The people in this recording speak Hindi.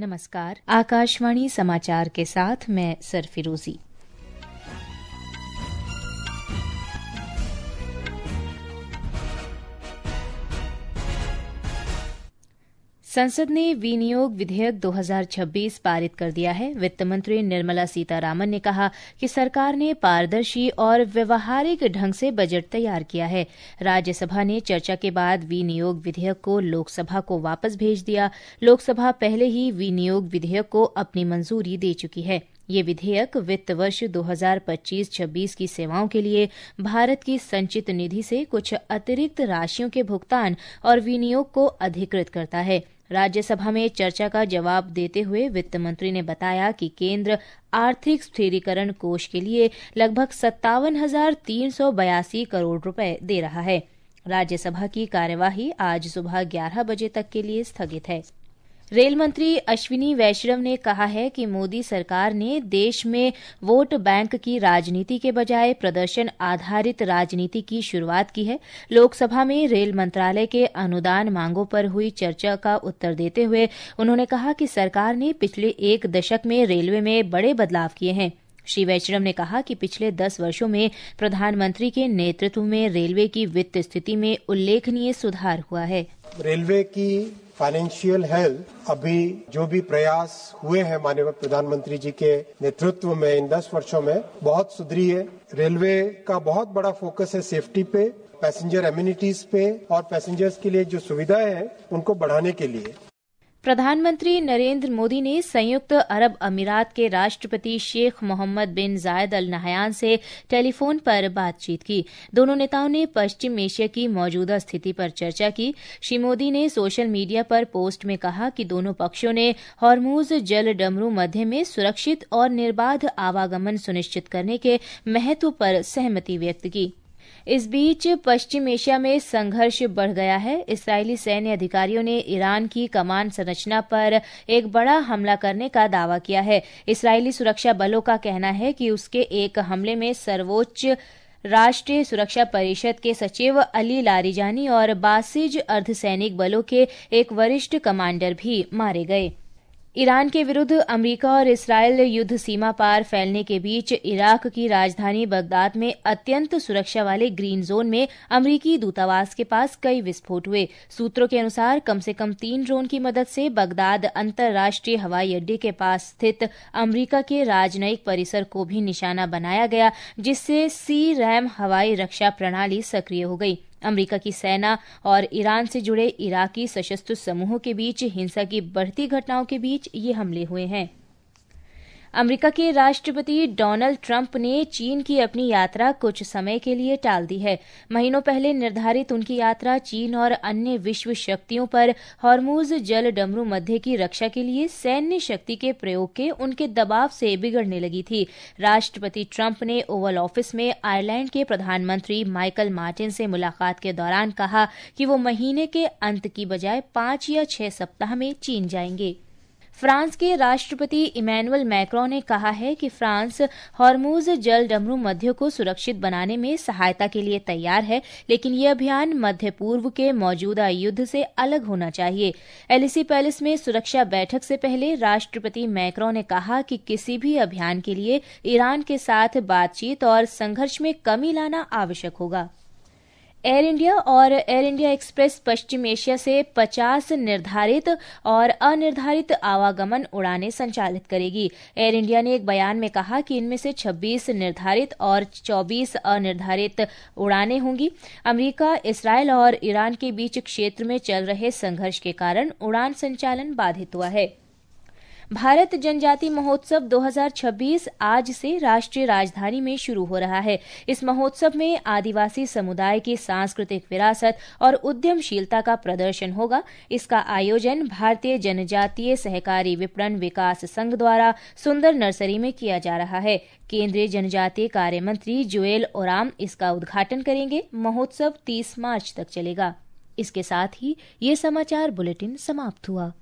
नमस्कार। आकाशवाणी समाचार के साथ मैं सरफिरोजी। संसद ने विनियोग विधेयक 2026 पारित कर दिया है। वित्त मंत्री निर्मला सीतारामन ने कहा कि सरकार ने पारदर्शी और व्यवहारिक ढंग से बजट तैयार किया है। राज्यसभा ने चर्चा के बाद विनियोग विधेयक को लोकसभा को वापस भेज दिया। लोकसभा पहले ही विनियोग विधेयक को अपनी मंजूरी दे चुकी है। ये विधेयक वित्त वर्ष 2025-26 की सेवाओं के लिए भारत की संचित निधि से कुछ अतिरिक्त राशियों के भुगतान और विनियोग को अधिकृत करता है। राज्यसभा में चर्चा का जवाब देते हुए वित्त मंत्री ने बताया कि केंद्र आर्थिक स्थिरीकरण कोष के लिए लगभग 57,382 करोड़ रुपए दे रहा है। राज्यसभा की कार्यवाही आज सुबह 11 बजे तक के लिए स्थगित है। रेल मंत्री अश्विनी वैष्णव ने कहा है कि मोदी सरकार ने देश में वोट बैंक की राजनीति के बजाय प्रदर्शन आधारित राजनीति की शुरुआत की है। लोकसभा में रेल मंत्रालय के अनुदान मांगों पर हुई चर्चा का उत्तर देते हुए उन्होंने कहा कि सरकार ने पिछले एक दशक में रेलवे में बड़े बदलाव किए हैं। श्री वैष्णव ने कहा कि पिछले 10 वर्षों में प्रधानमंत्री के नेतृत्व में रेलवे की वित्त स्थिति में उल्लेखनीय सुधार हुआ है। रेलवे की फाइनेंशियल हेल्थ अभी जो भी प्रयास हुए हैं माननीय प्रधानमंत्री जी के नेतृत्व में इन 10 वर्षों में बहुत सुधरी है। रेलवे का बहुत बड़ा फोकस है सेफ्टी पे, पैसेंजर एमिनिटीज पे और पैसेंजर्स के लिए जो सुविधाएं हैं उनको बढ़ाने के लिए। प्रधानमंत्री नरेंद्र मोदी ने संयुक्त अरब अमीरात के राष्ट्रपति शेख मोहम्मद बिन जायद अल नहयान से टेलीफोन पर बातचीत की। दोनों नेताओं ने पश्चिम एशिया की मौजूदा स्थिति पर चर्चा की। श्री मोदी ने सोशल मीडिया पर पोस्ट में कहा कि दोनों पक्षों ने हॉर्मुज जल डमरू मध्य में सुरक्षित और निर्बाध आवागमन सुनिश्चित करने के महत्व पर सहमति व्यक्त की। इस बीच पश्चिम एशिया में संघर्ष बढ़ गया है। इस्राएली सैन्य अधिकारियों ने ईरान की कमान संरचना पर एक बड़ा हमला करने का दावा किया है। इस्राएली सुरक्षा बलों का कहना है कि उसके एक हमले में सर्वोच्च राष्ट्रीय सुरक्षा परिषद के सचिव अली लारिजानी और बासिज अर्धसैनिक बलों के एक वरिष्ठ कमांडर भी मारे गए। ईरान के विरुद्ध अमेरिका और इसराइल युद्ध सीमा पार फैलने के बीच इराक की राजधानी बगदाद में अत्यंत सुरक्षा वाले ग्रीन जोन में अमेरिकी दूतावास के पास कई विस्फोट हुए। सूत्रों के अनुसार कम से कम 3 ड्रोन की मदद से बगदाद अंतर्राष्ट्रीय हवाई अड्डे के पास स्थित अमेरिका के राजनयिक परिसर को भी निशाना बनाया गया, जिससे सी रैम हवाई रक्षा प्रणाली सक्रिय हो गई। अमेरिका की सेना और ईरान से जुड़े इराकी सशस्त्र समूहों के बीच हिंसा की बढ़ती घटनाओं के बीच ये हमले हुए हैं। अमेरिका के राष्ट्रपति डोनाल्ड ट्रंप ने चीन की अपनी यात्रा कुछ समय के लिए टाल दी है। महीनों पहले निर्धारित उनकी यात्रा चीन और अन्य विश्व शक्तियों पर हॉर्मुज जल डमरू मध्य की रक्षा के लिए सैन्य शक्ति के प्रयोग के उनके दबाव से बिगड़ने लगी थी। राष्ट्रपति ट्रंप ने ओवल ऑफिस में आयरलैंड के प्रधानमंत्री माइकल मार्टिन से मुलाकात के दौरान कहा कि वो महीने के अंत की बजाय 5 या 6 सप्ताह में चीन जाएंगे। फ्रांस के राष्ट्रपति इमैनुअल मैक्रों ने कहा है कि फ्रांस हॉर्मुज जल डमरू मध्य को सुरक्षित बनाने में सहायता के लिए तैयार है, लेकिन ये अभियान मध्य पूर्व के मौजूदा युद्ध से अलग होना चाहिए। एलिसी पैलेस में सुरक्षा बैठक से पहले राष्ट्रपति मैक्रों ने कहा कि किसी भी अभियान के लिए ईरान के साथ बातचीत और संघर्ष में कमी लाना आवश्यक होगा। एयर इंडिया और एयर इंडिया एक्सप्रेस पश्चिम एशिया से 50 निर्धारित और अनिर्धारित आवागमन उड़ानें संचालित करेगी। एयर इंडिया ने एक बयान में कहा कि इनमें से 26 निर्धारित और 24 अनिर्धारित उड़ानें होंगी। अमेरिका, इसराइल और ईरान के बीच क्षेत्र में चल रहे संघर्ष के कारण उड़ान संचालन बाधित हुआ है। भारत जनजाति महोत्सव 2026 आज से राष्ट्रीय राजधानी में शुरू हो रहा है। इस महोत्सव में आदिवासी समुदाय की सांस्कृतिक विरासत और उद्यमशीलता का प्रदर्शन होगा। इसका आयोजन भारतीय जनजातीय सहकारी विपणन विकास संघ द्वारा सुंदर नर्सरी में किया जा रहा है। केंद्रीय जनजातीय कार्य मंत्री जुएल ओराम इसका उद्घाटन करेंगे। महोत्सव 30 मार्च तक चलेगा। इसके साथ ही ये समाचार बुलेटिन समाप्त हुआ।